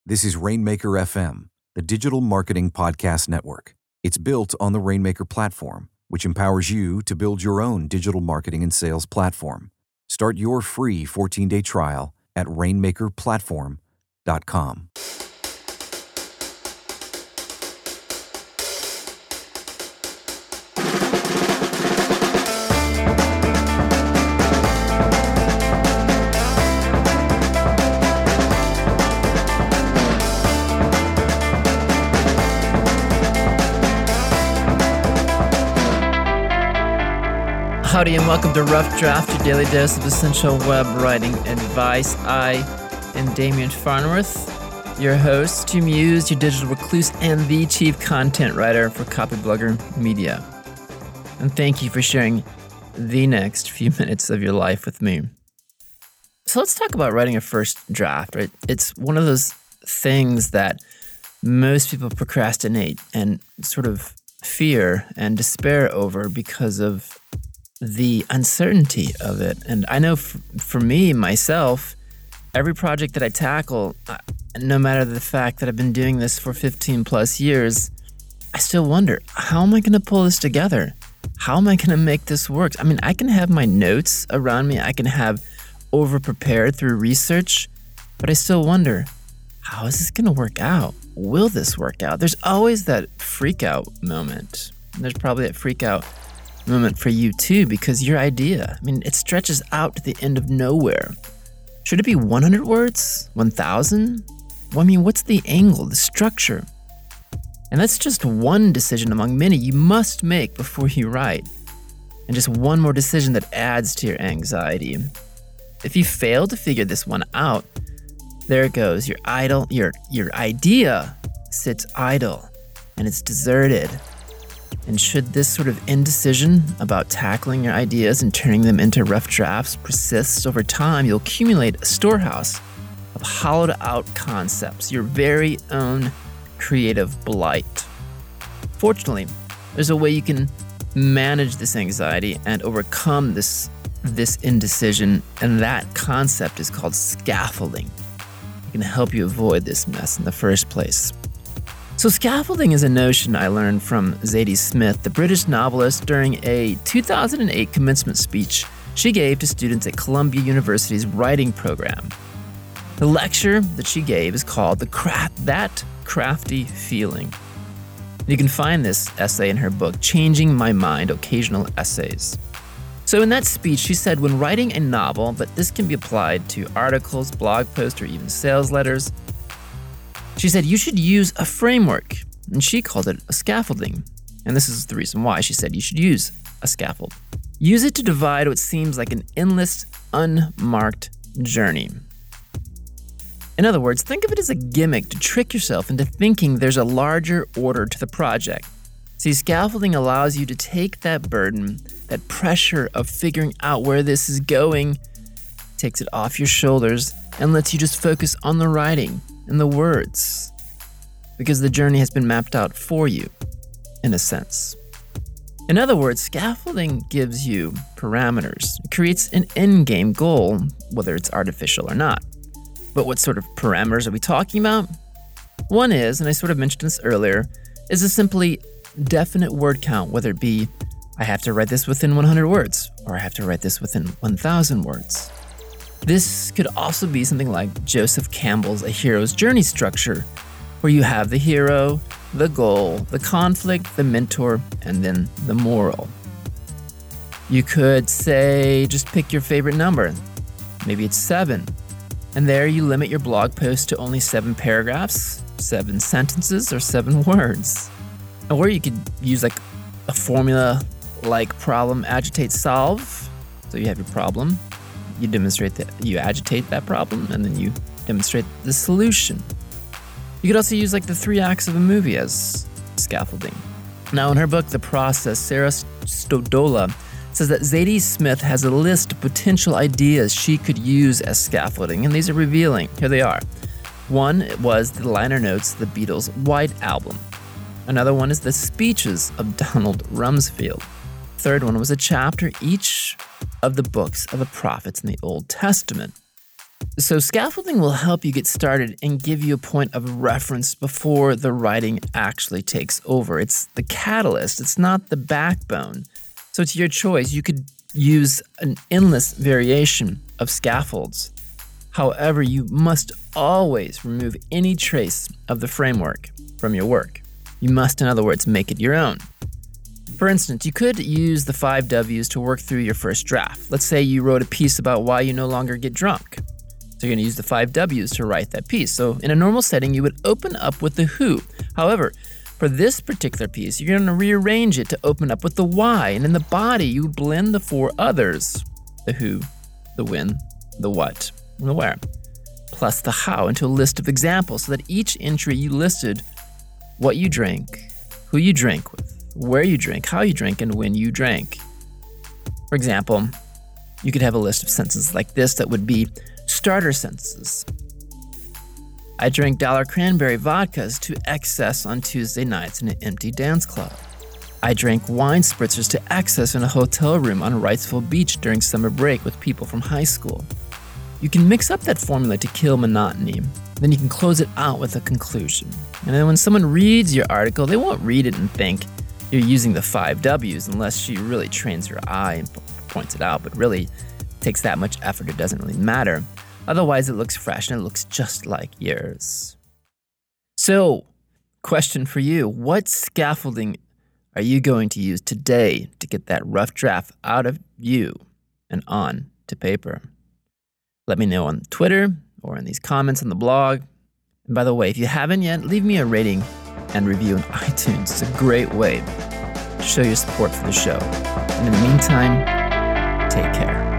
This is Rainmaker FM, the digital marketing podcast network. It's built on the Rainmaker platform, which empowers you to build your own digital marketing and sales platform. Start your free 14-day trial at rainmakerplatform.com. Howdy and welcome to Rough Draft, your daily dose of essential web writing advice. I am Damian Farnworth, your host, your muse, your digital recluse, and the chief content writer for Copyblogger Media. And thank you for sharing the next few minutes of your life with me. So let's talk about writing a first draft, right? It's one of those things that most people procrastinate and sort of fear and despair over because of the uncertainty of it. And I know for me, myself, every project that I tackle, no matter the fact that I've been doing this for 15 plus years, I still wonder, how am I going to pull this together? How am I going to make this work? I mean, I can have my notes around me. I can have over-prepared through research, but I still wonder, how is this going to work out? Will this work out? There's always that freak-out moment. There's probably that freak-out moment for you too, because your idea, I mean, it stretches out to the end of nowhere. Should it be 100 words? 1,000? Well, I mean, what's the angle, the structure? And that's just one decision among many you must make before you write. And just one more decision that adds to your anxiety. If you fail to figure this one out, there it goes. Your idea sits idle and it's deserted. And should this sort of indecision about tackling your ideas and turning them into rough drafts persist over time, you'll accumulate a storehouse of hollowed-out concepts, your very own creative blight. Fortunately, there's a way you can manage this anxiety and overcome this indecision, and that concept is called scaffolding. It can help you avoid this mess in the first place. So scaffolding is a notion I learned from Zadie Smith, the British novelist, during a 2008 commencement speech she gave to students at Columbia University's writing program. The lecture that she gave is called That Crafty Feeling. You can find this essay in her book, Changing My Mind, Occasional Essays. So in that speech, she said when writing a novel, but this can be applied to articles, blog posts, or even sales letters, she said you should use a framework, and she called it a scaffolding. And this is the reason why she said you should use a scaffold. Use it to divide what seems like an endless, unmarked journey. In other words, think of it as a gimmick to trick yourself into thinking there's a larger order to the project. See, scaffolding allows you to take that burden, that pressure of figuring out where this is going, takes it off your shoulders, and lets you just focus on the writing and the words, because the journey has been mapped out for you, in a sense. In other words, scaffolding gives you parameters. It creates an end-game goal, whether it's artificial or not. But what sort of parameters are we talking about? One is, and I sort of mentioned this earlier, is a simply definite word count, whether it be, I have to write this within 100 words, or I have to write this within 1,000 words. This could also be something like Joseph Campbell's A Hero's Journey structure, where you have the hero, the goal, the conflict, the mentor, and then the moral. You could say, just pick your favorite number. Maybe it's 7. And there you limit your blog post to only 7 paragraphs, 7 sentences, or 7 words. Or you could use like a formula like problem, agitate, solve. So you have your problem. You demonstrate that you agitate that problem, and then you demonstrate the solution. You could also use like the 3 acts of a movie as scaffolding. Now, in her book, The Process, Sarah Stodola says that Zadie Smith has a list of potential ideas she could use as scaffolding, and these are revealing. Here they are. One was the liner notes of the Beatles' White Album. Another one is the speeches of Donald Rumsfeld. Third one was a chapter each of the books of the prophets in the Old Testament. So scaffolding will help you get started and give you a point of reference before the writing actually takes over. It's the catalyst. It's not the backbone. So it's your choice. You could use an endless variation of scaffolds. However, you must always remove any trace of the framework from your work. You must, in other words, make it your own. For instance, you could use the 5 W's to work through your first draft. Let's say you wrote a piece about why you no longer get drunk. So you're going to use the 5 W's to write that piece. So in a normal setting, you would open up with the who. However, for this particular piece, you're going to rearrange it to open up with the why. And in the body, you blend the 4 others, the who, the when, the what, and the where, plus the how into a list of examples so that each entry you listed what you drank, who you drank with, where you drank, how you drank, and when you drank. For example, you could have a list of sentences like this that would be starter sentences. I drank dollar cranberry vodkas to excess on Tuesday nights in an empty dance club. I drank wine spritzers to excess in a hotel room on Wrightsville Beach during summer break with people from high school. You can mix up that formula to kill monotony. Then you can close it out with a conclusion. And then when someone reads your article, they won't read it and think you're using the 5 W's unless she really trains her eye and points it out, but really takes that much effort, it doesn't really matter. Otherwise, it looks fresh and it looks just like yours. So, question for you. What scaffolding are you going to use today to get that rough draft out of you and on to paper? Let me know on Twitter or in these comments on the blog. And by the way, if you haven't yet, leave me a rating and review on iTunes. It's a great way to show your support for the show. And in the meantime, take care.